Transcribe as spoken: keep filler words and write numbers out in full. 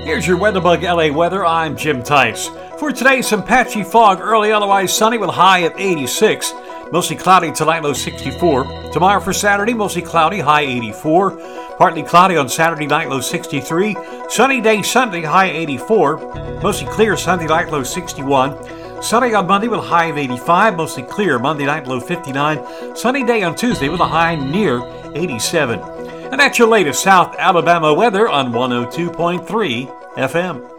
Here's your WeatherBug L A weather. I'm Jim Tice. For today, some patchy fog, early otherwise sunny with a high of eighty-six. Mostly cloudy tonight, low sixty-four. Tomorrow for Saturday, mostly cloudy, high eighty-four. Partly cloudy on Saturday night, low sixty-three. Sunny day Sunday, high eighty-four. Mostly clear Sunday night, low sixty-one. Sunny on Monday with a high of eighty-five. Mostly clear Monday night, low fifty-nine. Sunny day on Tuesday with a high near eighty-seven. And that's your latest South Alabama weather on one oh two point three F M.